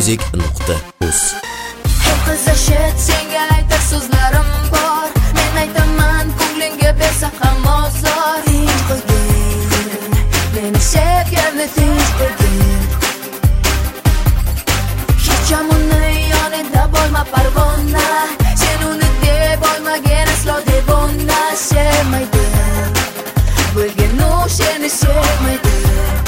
O'zmusic.uz. Qizishit senga aytar so'zlarim bor. Men aytaman ko'nglingga bersa ham ozor. Tinch qo'ygin, meni sevganni tinch qo'ygin. Hech yomonni yonida bo'lma parvona. Sen uni deb olmagin aslo devona. Sevmaydi, bo'lgin u seni sevmaydi.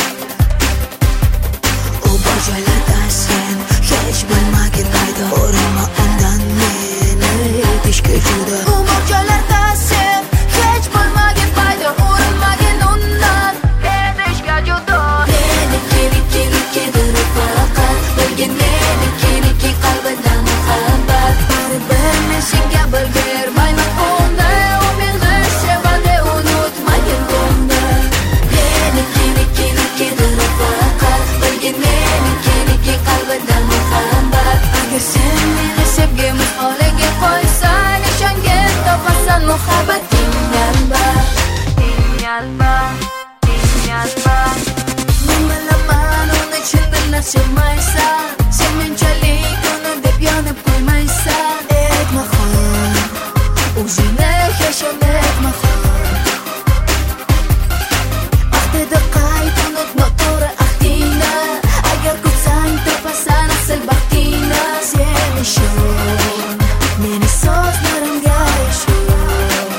U bor joylarda sen hech bo'lmagin paydo. O'rinma undan meni etishga juda. U bor joylarda sen hech bo'lmagin paydo. O'rinmagin undan etishga juda. Meniki faqat bilgin meniki qalbida muhabbat. Baribir men senga bir bermayman uni. U meni sevadi unutmagin buni. Meniki faqat bilgin meniki qalbida muhabbat. Agar sen meni sevgimiz holiga qo'ysang, ishongin topasan muhabbating yalba. Men bilaman uni chindan sevmaysan. Sen menchalik uni deb yonib qo'ymaysan. Aytmaxon, o'zingni yashab aytmaxon. Vaqtida qayt unutma to'g'ri ahdingni. Agar kutsang topasan asl baxtingni. Sen ishon, meni so'zlarimga ishon.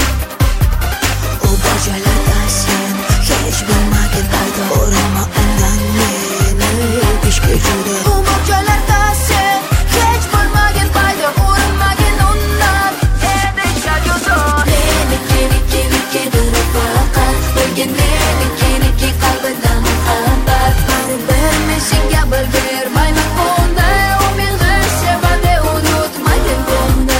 U bor joylarda sen hech bo'lmagin paydo. O'rinma undan meni etishga juda. U bor joylarda sen hech bo'lmagin paydo. O'rinmagin undan etishga juda. Meniki faqat bilgin meniki qalbida muhabbat. Baribir men senga bir bermayman uni. U meni sevadi unutmagin buni.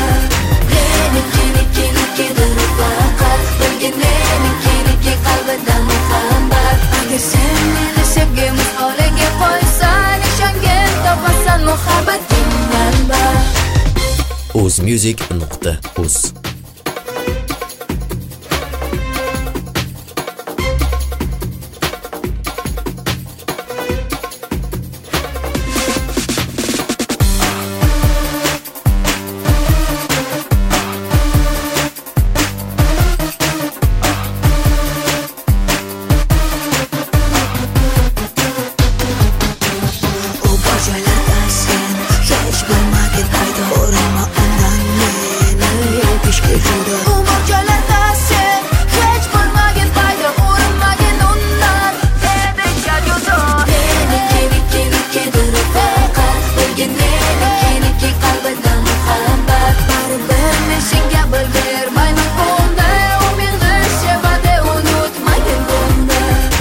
Meniki faqat bilgin meniki qalbida muhabbat. Agar sen meni sevgimiz holiga qo'ysang, ishongin topasan muhabbating yalba. O'zmusic.uz. U bor joylarda sen hech bo'lmagin paydo. O'rinma undan meni etishga juda. U bor joylarda sen hech bo'lmagin paydo. O'rinmagin undan etishga juda. Meniki faqat bilgin meniki qalbida muhabbat. Baribir men senga bir bermayman uni. U meni sevadi unutmagin buni.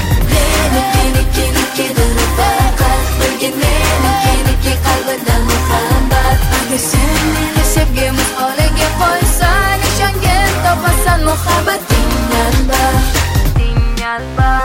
Meniki faqat bilgin meniki qalbida muhabbat. Agar sen meni sevgimiz holiga qo'ysang, ishongin topasan muhabbating yalba.